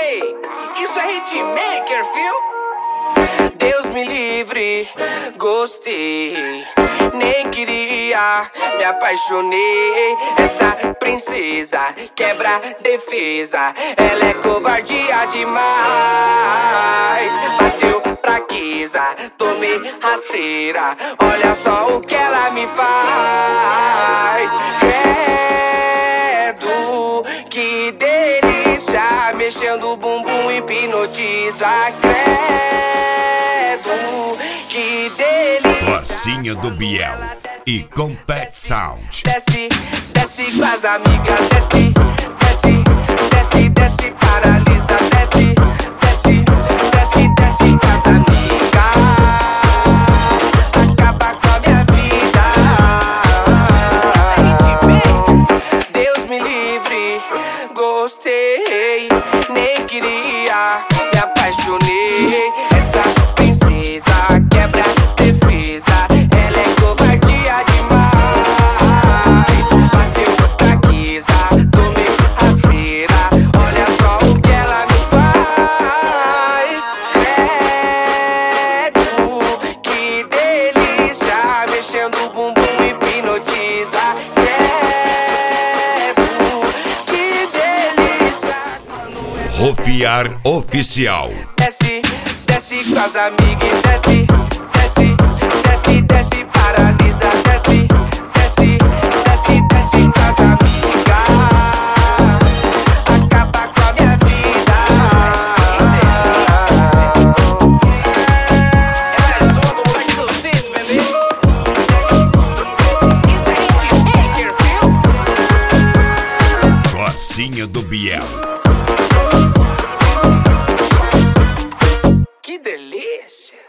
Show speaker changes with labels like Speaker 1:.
Speaker 1: Ei, isso é hitmaker, fio? Deus me livre, gostei. Nem queria, me apaixonei. Essa princesa quebra defesa. Ela é covardia demais. Bateu fraqueza, tomei rasteira. Olha só o que ela me faz. Credo, que delícia. Mexendo o bumbum hipnotiza. Credo, que delícia.
Speaker 2: Vozinha do Biel e Compact Sound.
Speaker 1: Desce, desce com as amigas, desce, desce, desce, desce, paralisa, desce, desce, desce, desce com as amigas. Acaba com a minha vida. Deus me livre, gostei, nem queria, me apaixonei. Essa princesa quebra defesa. Ela é covardia demais. Bateu fraqueza, tomei rasteira. Olha só o que ela me faz. Credo, que delícia. Mexendo o bumbum hipnotiza. Credo, que delícia.
Speaker 2: Rofiar Oficial.
Speaker 1: Desce, desce com as amigas, desce, desce, desce, desce, paralisa, desce, desce, desce, desce com as amigas. Acaba com a minha vida. Essa é só do moleque do Cis, bebê. Isso é hitmaker, fio?
Speaker 2: Vozinha do Biel.
Speaker 1: Que delícia!